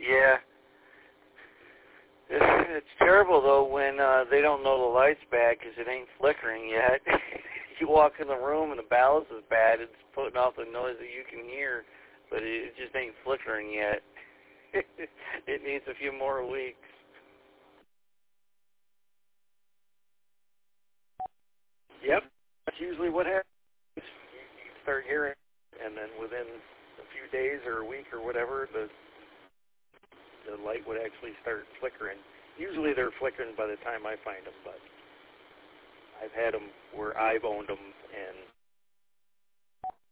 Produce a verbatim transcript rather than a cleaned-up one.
Yeah. It's, it's terrible, though, when uh, they don't know the light's bad because it ain't flickering yet. You walk in the room and the ballast is bad. It's putting off the noise that you can hear, but it just ain't flickering yet. It needs a few more weeks. Yep. That's usually what happens. You, you start hearing, and then within a few days or a week or whatever, the the light would actually start flickering. Usually they're flickering by the time I find them, but I've had them where I've owned them, and